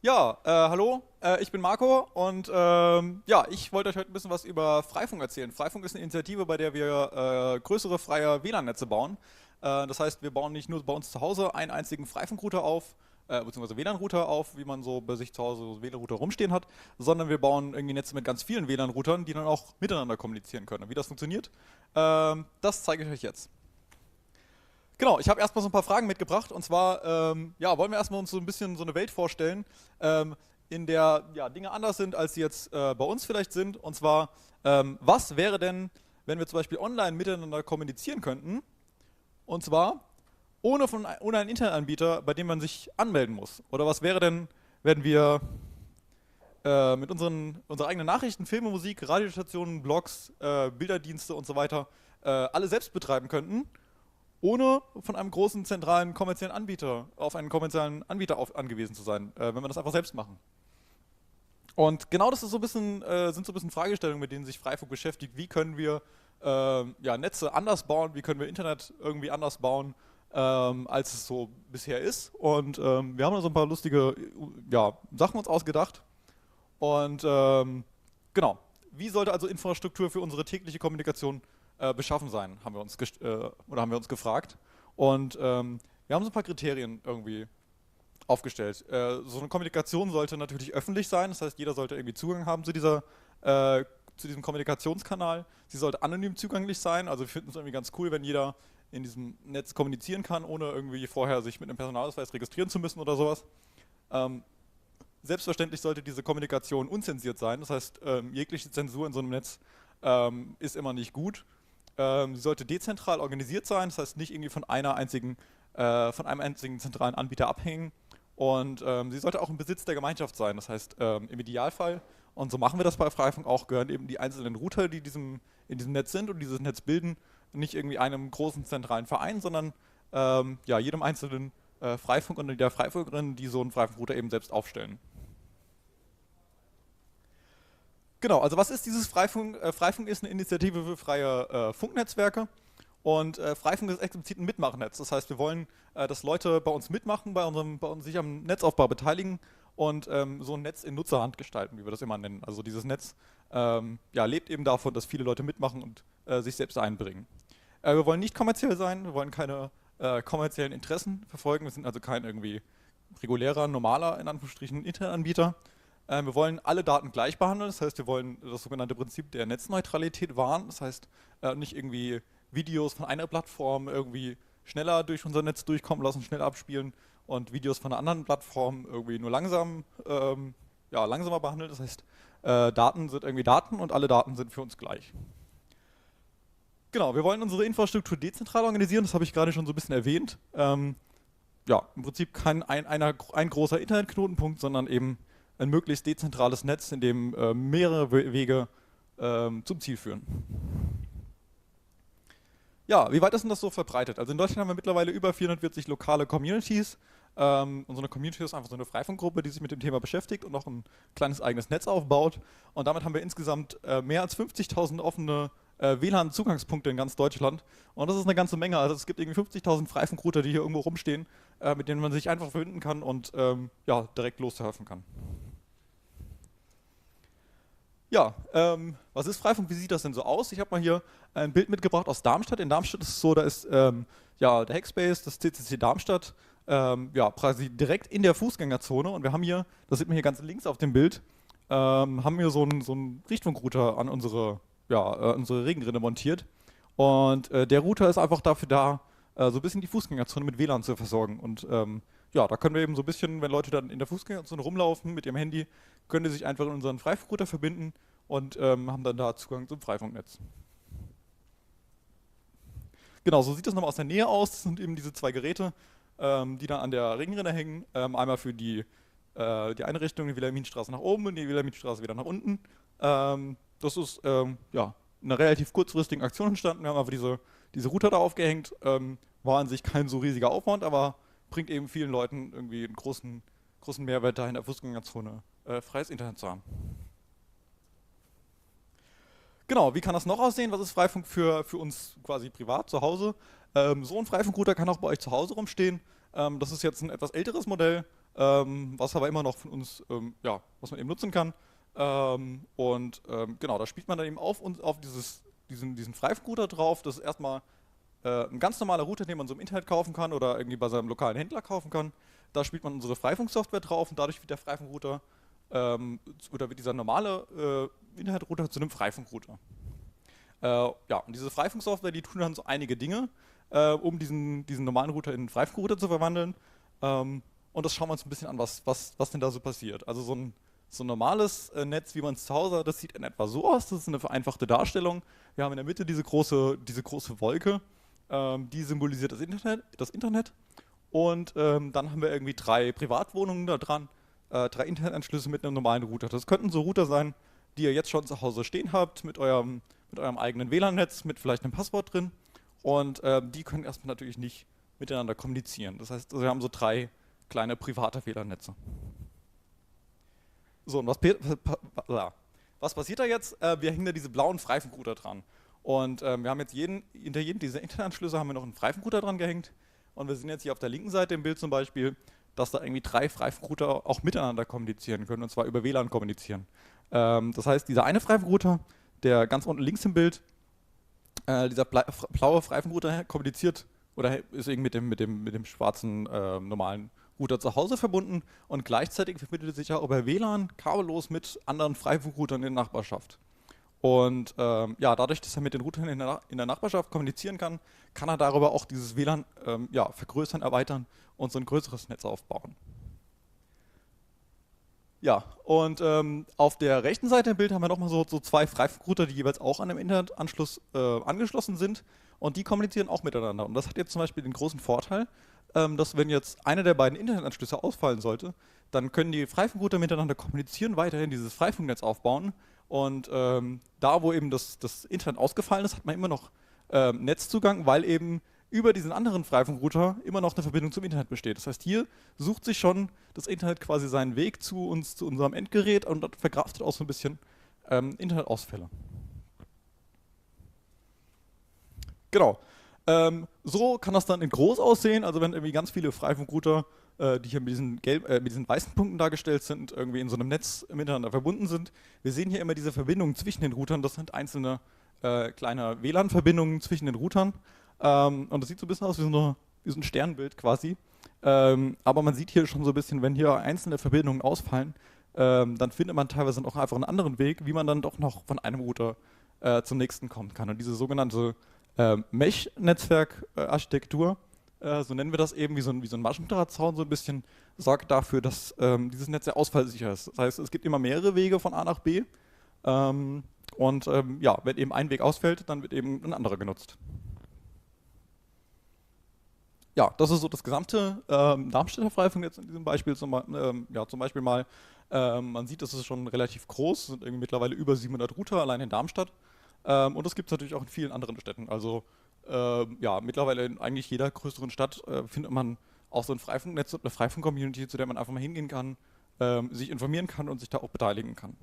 Hallo, ich bin Marco und ja, ich wollte euch heute ein bisschen was über Freifunk erzählen. Freifunk ist eine Initiative, bei der wir größere freie WLAN-Netze bauen. Das heißt, wir bauen nicht nur bei uns zu Hause einen einzigen Freifunkrouter auf, beziehungsweise WLAN-Router auf, wie man so bei sich zu Hause so WLAN-Router rumstehen hat, sondern wir bauen irgendwie Netze mit ganz vielen WLAN-Routern, die dann auch miteinander kommunizieren können. Und wie das funktioniert, das zeige ich euch jetzt. Genau, ich habe erstmal so ein paar Fragen mitgebracht und zwar, ja, wollen wir erstmal uns so ein bisschen so eine Welt vorstellen, in der ja, Dinge anders sind, als sie jetzt bei uns vielleicht sind. Und zwar, was wäre denn, wenn wir zum Beispiel online miteinander kommunizieren könnten? Und zwar ohne einen Internetanbieter, bei dem man sich anmelden muss. Oder was wäre denn, wenn wir mit unsere eigenen Nachrichten, Filme, Musik, Radiostationen, Blogs, Bilderdienste und so weiter alle selbst betreiben könnten, ohne von einem großen zentralen kommerziellen Anbieter auf einen kommerziellen Anbieter angewiesen zu sein, wenn wir das einfach selbst machen. Und genau das ist so ein bisschen, sind so ein bisschen Fragestellungen, mit denen sich Freifunk beschäftigt. Wie können wir ja, Netze anders bauen? Wie können wir Internet irgendwie anders bauen, als es so bisher ist? Und wir haben da so ein paar lustige ja, Sachen uns ausgedacht. Und genau, wie sollte also Infrastruktur für unsere tägliche Kommunikation beschaffen sein, oder haben wir uns gefragt. Und wir haben so ein paar Kriterien irgendwie aufgestellt. So eine Kommunikation sollte natürlich öffentlich sein, das heißt, jeder sollte irgendwie Zugang haben äh, zu diesem Kommunikationskanal. Sie sollte anonym zugänglich sein, also wir finden es irgendwie ganz cool, wenn jeder in diesem Netz kommunizieren kann, ohne irgendwie vorher sich mit einem Personalausweis registrieren zu müssen oder sowas. Ähm, Selbstverständlich sollte diese Kommunikation unzensiert sein, das heißt, jegliche Zensur in so einem Netz ist immer nicht gut. Sie sollte dezentral organisiert sein, das heißt nicht irgendwie von einem einzigen zentralen Anbieter abhängen. Und sie sollte auch im Besitz der Gemeinschaft sein, das heißt im Idealfall, und so machen wir das bei Freifunk auch, gehören eben die einzelnen Router, die in diesem Netz sind und dieses Netz bilden, nicht irgendwie einem großen zentralen Verein, sondern ja, jedem einzelnen Freifunk und der Freifunkerin, die so einen Freifunkrouter eben selbst aufstellen. Genau, also was ist dieses Freifunk? Freifunk ist eine Initiative für freie Funknetzwerke und Freifunk ist explizit ein Mitmachnetz. Das heißt, wir wollen, dass Leute bei uns mitmachen, bei uns sich am Netzaufbau beteiligen und so ein Netz in Nutzerhand gestalten, wie wir das immer nennen. Also dieses Netz ja, lebt eben davon, dass viele Leute mitmachen und sich selbst einbringen. Wir wollen nicht kommerziell sein, wir wollen keine kommerziellen Interessen verfolgen, wir sind also kein irgendwie regulärer, normaler, in Anführungsstrichen, Internetanbieter. Wir wollen alle Daten gleich behandeln, das heißt, wir wollen das sogenannte Prinzip der Netzneutralität wahren, das heißt, nicht irgendwie Videos von einer Plattform irgendwie schneller durch unser Netz durchkommen lassen, schnell abspielen und Videos von einer anderen Plattform irgendwie nur ja, langsamer behandeln. Das heißt, Daten sind irgendwie Daten und alle Daten sind für uns gleich. Genau, wir wollen unsere Infrastruktur dezentral organisieren, das habe ich gerade schon so ein bisschen erwähnt. Ja, im Prinzip kein ein großer Internetknotenpunkt, sondern eben ein möglichst dezentrales Netz, in dem mehrere Wege zum Ziel führen. Ja, wie weit ist denn das so verbreitet? Also in Deutschland haben wir mittlerweile über 440 lokale Communities. Und so eine Community ist einfach so eine Freifunkgruppe, die sich mit dem Thema beschäftigt und noch ein kleines eigenes Netz aufbaut. Und damit haben wir insgesamt mehr als 50.000 offene WLAN-Zugangspunkte in ganz Deutschland. Und das ist eine ganze Menge. Also es gibt irgendwie 50.000 Freifunkrouter, die hier irgendwo rumstehen, mit denen man sich einfach verbinden kann und ja, direkt lossurfen kann. Ja, was ist Freifunk? Wie sieht das denn so aus? Ich habe mal hier ein Bild mitgebracht aus Darmstadt. In Darmstadt ist es so, da ist ja, der Hackspace, das CCC Darmstadt, ja, quasi direkt in der Fußgängerzone. Und wir haben hier, das sieht man hier ganz links auf dem Bild, haben wir so einen Richtfunkrouter an unsere Regenrinne montiert. Und der Router ist einfach dafür da, so ein bisschen die Fußgängerzone mit WLAN zu versorgen. Und ja, da können wir eben so ein bisschen, wenn Leute dann in der Fußgängerzone rumlaufen mit ihrem Handy, können die sich einfach in unseren Freifunkrouter verbinden und haben dann da Zugang zum Freifunknetz. Genau, so sieht das nochmal aus der Nähe aus. Das sind eben diese zwei Geräte, die dann an der Regenrinne hängen. Einmal für die eine Richtung, die Wilhelminstraße nach oben und die Wilhelminstraße wieder nach unten. Das ist ja, eine relativ kurzfristige Aktion entstanden. Wir haben einfach diese Router da aufgehängt. War an sich kein so riesiger Aufwand, aber bringt eben vielen Leuten irgendwie einen großen Mehrwert da in der Fußgängerzone freies Internet zu haben. Genau, wie kann das noch aussehen? Was ist Freifunk für uns quasi privat zu Hause? So ein Freifunkrouter kann auch bei euch zu Hause rumstehen. Das ist jetzt ein etwas älteres Modell. was aber immer noch von uns, ja, was man eben nutzen kann. Genau, da spielt man dann eben auf diesen Freifenrouter drauf. Das ist erstmal ein ganz normaler Router, den man so im Internet kaufen kann oder irgendwie bei seinem lokalen Händler kaufen kann. Da spielt man unsere Freifunksoftware drauf und dadurch wird der Freifunkrouter oder wird dieser normale Internetrouter zu einem Freifunkrouter. Ja, und diese Freifunksoftware, die tun dann so einige Dinge, um diesen normalen Router in einen Freifunkrouter zu verwandeln. Und das schauen wir uns ein bisschen an, was denn da so passiert. Also so ein normales Netz, wie man es zu Hause hat, das sieht in etwa so aus. Das ist eine vereinfachte Darstellung. Wir haben in der Mitte diese große Wolke, die symbolisiert das Internet. Und dann haben wir irgendwie 3 Privatwohnungen da dran, 3 Internetanschlüsse mit einem normalen Router. Das könnten so Router sein, die ihr jetzt schon zu Hause stehen habt, mit eurem eigenen WLAN-Netz, mit vielleicht einem Passwort drin. Und die können erstmal natürlich nicht miteinander kommunizieren. Das heißt, wir haben so 3 kleine private WLAN-Netze. So, und was passiert da jetzt? Wir hängen da diese blauen Freifunkrouter dran. Und wir haben jetzt hinter jedem dieser Internetanschlüsse haben wir noch einen Freifunkrouter dran gehängt. Und wir sehen jetzt hier auf der linken Seite im Bild zum Beispiel, dass da irgendwie 3 Freifunkrouter auch miteinander kommunizieren können, und zwar über WLAN kommunizieren. Das heißt, dieser eine Freifunkrouter, der ganz unten links im Bild, dieser blaue Freifunkrouter kommuniziert oder ist irgendwie mit dem schwarzen normalen Router zu Hause verbunden und gleichzeitig verbindet er sich auch über WLAN kabellos mit anderen Freifunkroutern in der Nachbarschaft. Und ja, dadurch, dass er mit den Routern in der Nachbarschaft kommunizieren kann, kann er darüber auch dieses WLAN ja, vergrößern, erweitern und so ein größeres Netz aufbauen. Ja, und auf der rechten Seite im Bild haben wir nochmal so 2 Freifunkrouter, die jeweils auch an einem Internetanschluss angeschlossen sind und die kommunizieren auch miteinander. Und das hat jetzt zum Beispiel den großen Vorteil, dass wenn jetzt einer der beiden Internetanschlüsse ausfallen sollte, dann können die Freifunkrouter miteinander kommunizieren, weiterhin dieses Freifunknetz aufbauen und da, wo eben das Internet ausgefallen ist, hat man immer noch Netzzugang, weil eben über diesen anderen Freifunkrouter immer noch eine Verbindung zum Internet besteht. Das heißt, hier sucht sich schon das Internet quasi seinen Weg zu uns, zu unserem Endgerät und verkraftet auch so ein bisschen Internetausfälle. Genau. So kann das dann in groß aussehen, also wenn irgendwie ganz viele Freifunkrouter, die hier mit diesen weißen Punkten dargestellt sind, irgendwie in so einem Netz miteinander verbunden sind. Wir sehen hier immer diese Verbindungen zwischen den Routern, das sind einzelne kleine WLAN-Verbindungen zwischen den Routern. Und das sieht so ein bisschen aus wie so ein Sternbild quasi. Aber man sieht hier schon so ein bisschen, wenn hier einzelne Verbindungen ausfallen, dann findet man teilweise auch einfach einen anderen Weg, wie man dann doch noch von einem Router zum nächsten kommen kann. Und diese sogenannte Mesh-Netzwerk-Architektur, so nennen wir das eben, wie so ein Maschendrahtzaun so ein bisschen, sorgt dafür, dass dieses Netz sehr ausfallsicher ist. Das heißt, es gibt immer mehrere Wege von A nach B. Ja, wenn eben ein Weg ausfällt, dann wird eben ein anderer genutzt. Ja, das ist so das gesamte Darmstädter Freifunknetz in diesem Beispiel ja, zum Beispiel mal. Man sieht, das ist schon relativ groß, es sind irgendwie mittlerweile über 700 Router allein in Darmstadt. Und das gibt es natürlich auch in vielen anderen Städten. Also ja, mittlerweile in eigentlich jeder größeren Stadt findet man auch so ein Freifunknetz und eine Freifunk-Community, zu der man einfach mal hingehen kann, sich informieren kann und sich da auch beteiligen kann.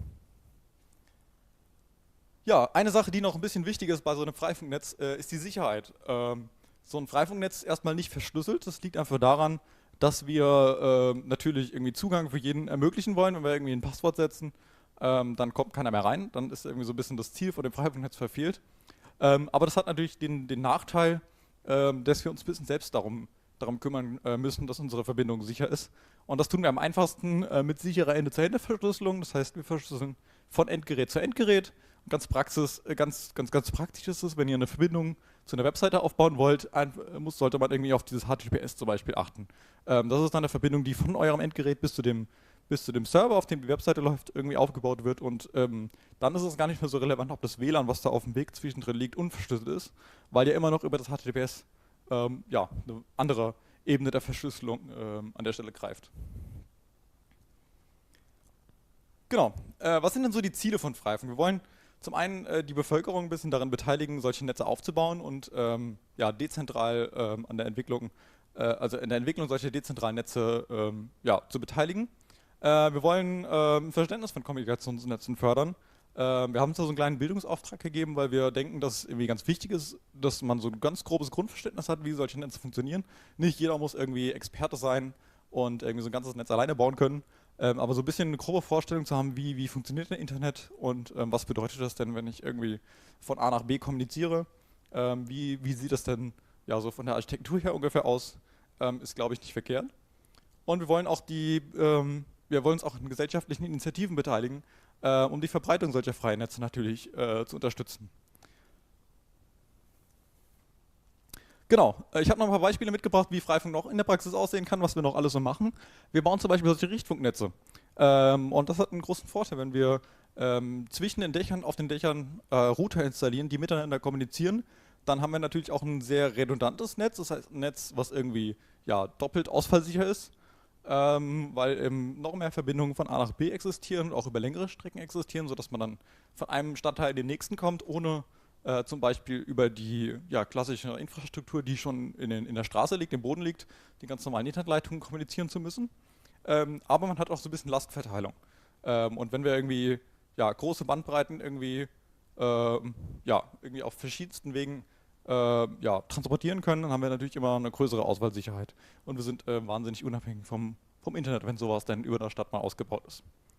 Ja, eine Sache, die noch ein bisschen wichtig ist bei so einem Freifunknetz, ist die Sicherheit. So ein Freifunknetz ist erstmal nicht verschlüsselt. Das liegt einfach daran, dass wir natürlich irgendwie Zugang für jeden ermöglichen wollen. Wenn wir irgendwie ein Passwort setzen, dann kommt keiner mehr rein. Dann ist irgendwie so ein bisschen das Ziel von dem Freifunknetz verfehlt. Aber das hat natürlich den Nachteil, dass wir uns ein bisschen selbst darum kümmern müssen, dass unsere Verbindung sicher ist. Und das tun wir am einfachsten mit sicherer Ende-zu-Ende-Verschlüsselung. Das heißt, wir verschlüsseln von Endgerät zu Endgerät. Und ganz praktisch ist es, wenn ihr eine Verbindung zu einer Webseite aufbauen wollt, sollte man irgendwie auf dieses HTTPS zum Beispiel achten. Das ist dann eine Verbindung, die von eurem Endgerät bis zu dem Server, auf dem die Webseite läuft, irgendwie aufgebaut wird. Und dann ist es gar nicht mehr so relevant, ob das WLAN, was da auf dem Weg zwischendrin liegt, unverschlüsselt ist, weil ihr immer noch über das HTTPS ja, eine andere Ebene der Verschlüsselung an der Stelle greift. Genau. Was sind denn so die Ziele von Freifunk? Wir wollen zum einen die Bevölkerung ein bisschen daran beteiligen, solche Netze aufzubauen und ja, dezentral an der Entwicklung, also in der Entwicklung solcher dezentralen Netze ja, zu beteiligen. Wir wollen Verständnis von Kommunikationsnetzen fördern. Wir haben uns da so einen kleinen Bildungsauftrag gegeben, weil wir denken, dass es irgendwie ganz wichtig ist, dass man so ein ganz grobes Grundverständnis hat, wie solche Netze funktionieren. Nicht jeder muss irgendwie Experte sein und irgendwie so ein ganzes Netz alleine bauen können. Aber so ein bisschen eine grobe Vorstellung zu haben, wie funktioniert denn Internet und was bedeutet das denn, wenn ich irgendwie von A nach B kommuniziere. Wie sieht das denn ja so von der Architektur her ungefähr aus, ist glaube ich nicht verkehrt. Und wir wollen auch wir wollen uns auch in gesellschaftlichen Initiativen beteiligen, um die Verbreitung solcher freien Netze natürlich zu unterstützen. Genau, ich habe noch ein paar Beispiele mitgebracht, wie Freifunk noch in der Praxis aussehen kann, was wir noch alles so machen. Wir bauen zum Beispiel solche Richtfunknetze. Und das hat einen großen Vorteil, wenn wir zwischen den Dächern, auf den Dächern Router installieren, die miteinander kommunizieren. Dann haben wir natürlich auch ein sehr redundantes Netz, das heißt ein Netz, was irgendwie ja, doppelt ausfallsicher ist, weil noch mehr Verbindungen von A nach B existieren und auch über längere Strecken existieren, sodass man dann von einem Stadtteil in den nächsten kommt, ohne zum Beispiel über die ja, klassische Infrastruktur, die schon in der Straße liegt, im Boden liegt, die ganz normalen Internetleitungen kommunizieren zu müssen. Aber man hat auch so ein bisschen Lastverteilung. Und wenn wir irgendwie ja, große Bandbreiten ja, irgendwie auf verschiedensten Wegen ja, transportieren können, dann haben wir natürlich immer eine größere Auswahlsicherheit. Und wir sind wahnsinnig unabhängig vom Internet, wenn sowas dann über der Stadt mal ausgebaut ist.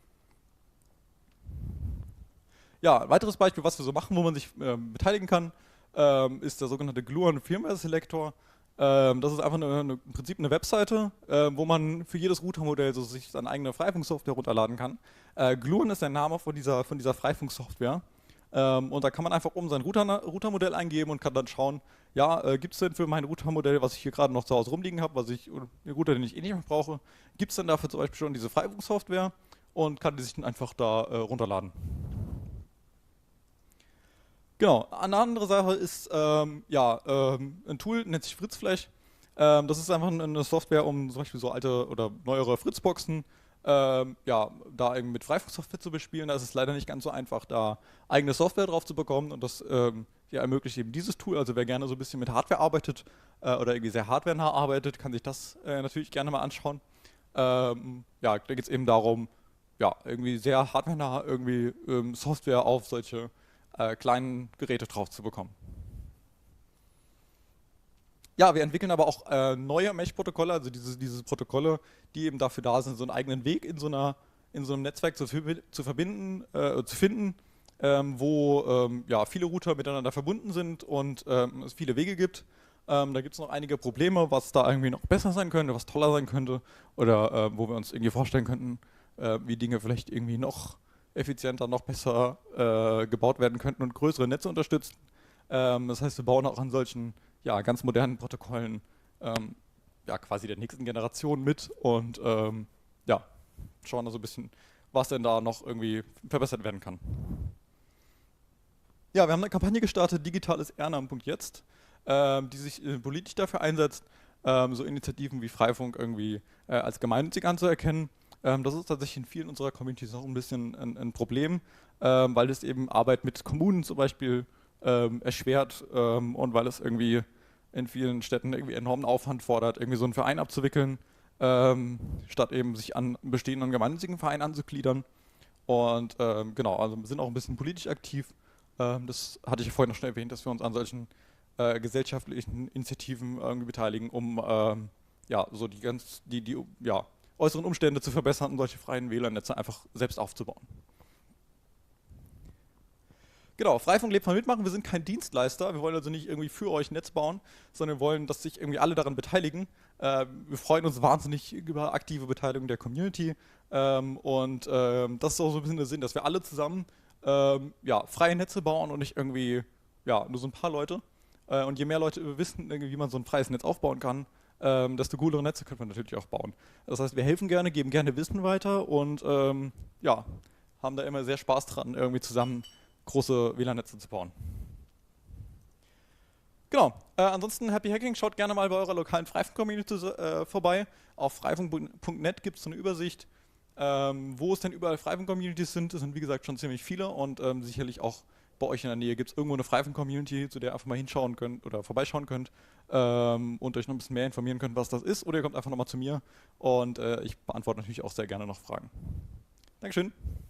Ja, ein weiteres Beispiel, was wir so machen, wo man sich beteiligen kann, ist der sogenannte Gluon Firmware Selector. Das ist einfach im Prinzip eine Webseite, wo man für jedes Routermodell so sich seine eigene Freifunksoftware runterladen kann. Gluon ist der Name von dieser Freifunksoftware. Und da kann man einfach oben sein Routermodell eingeben und kann dann schauen, ja, gibt es denn für mein Routermodell, was ich hier gerade noch zu Hause rumliegen habe, den Router, den ich eh nicht mehr brauche, gibt es denn dafür zum Beispiel schon diese Freifunksoftware und kann die sich dann einfach da runterladen. Genau, eine andere Sache ist ja, ein Tool, nennt sich Fritzflash. Das ist einfach eine Software, um zum Beispiel so alte oder neuere Fritzboxen ja, da irgendwie mit Freifunksoftware zu bespielen. Da ist es leider nicht ganz so einfach, da eigene Software drauf zu bekommen und das ja, ermöglicht eben dieses Tool. Also wer gerne so ein bisschen mit Hardware arbeitet oder irgendwie sehr hardwarenah arbeitet, kann sich das natürlich gerne mal anschauen. Ja, da geht es eben darum, ja, irgendwie sehr hardwarenah irgendwie Software auf solche kleinen Geräte drauf zu bekommen. Ja, wir entwickeln aber auch neue Mesh-Protokolle, also diese Protokolle, die eben dafür da sind, so einen eigenen Weg in so einem Netzwerk zu verbinden, zu finden, wo ja, viele Router miteinander verbunden sind und es viele Wege gibt. Da gibt es noch einige Probleme, was da irgendwie noch besser sein könnte, was toller sein könnte oder wo wir uns irgendwie vorstellen könnten, wie Dinge vielleicht irgendwie noch effizienter, noch besser gebaut werden könnten und größere Netze unterstützen. Das heißt, wir bauen auch an solchen ja, ganz modernen Protokollen ja, quasi der nächsten Generation mit und ja, schauen da so ein bisschen, was denn da noch irgendwie verbessert werden kann. Ja, wir haben eine Kampagne gestartet, digitales Ehrenamt.jetzt, die sich politisch dafür einsetzt, so Initiativen wie Freifunk irgendwie als gemeinnützig anzuerkennen. Das ist tatsächlich in vielen unserer Communities auch ein bisschen ein Problem, weil es eben Arbeit mit Kommunen zum Beispiel erschwert und weil es irgendwie in vielen Städten irgendwie enormen Aufwand fordert, irgendwie so einen Verein abzuwickeln, statt eben sich an einen bestehenden gemeinnützigen Verein anzugliedern. Und genau, also wir sind auch ein bisschen politisch aktiv. Das hatte ich ja vorhin noch schon erwähnt, dass wir uns an solchen gesellschaftlichen Initiativen irgendwie beteiligen, um ja, so die ja, äußeren Umstände zu verbessern und solche freien WLAN-Netze einfach selbst aufzubauen. Genau, Freifunk lebt von Mitmachen. Wir sind kein Dienstleister. Wir wollen also nicht irgendwie für euch ein Netz bauen, sondern wir wollen, dass sich irgendwie alle daran beteiligen. Wir freuen uns wahnsinnig über aktive Beteiligung der Community. Das ist auch so ein bisschen der Sinn, dass wir alle zusammen ja, freie Netze bauen und nicht irgendwie ja, nur so ein paar Leute. Und je mehr Leute wissen, wie man so ein freies Netz aufbauen kann, desto coolere Netze können wir natürlich auch bauen. Das heißt, wir helfen gerne, geben gerne Wissen weiter und ja, haben da immer sehr Spaß dran, irgendwie zusammen große WLAN-Netze zu bauen. Genau, ansonsten Happy Hacking, schaut gerne mal bei eurer lokalen Freifunk-Community vorbei. Auf freifunk.net gibt es so eine Übersicht, wo es denn überall Freifunk-Communities sind. Das sind wie gesagt schon ziemlich viele und sicherlich auch bei euch in der Nähe gibt es irgendwo eine Freifunk-Community, zu der ihr einfach mal hinschauen könnt oder vorbeischauen könnt und euch noch ein bisschen mehr informieren könnt, was das ist. Oder ihr kommt einfach nochmal zu mir und ich beantworte natürlich auch sehr gerne noch Fragen. Dankeschön.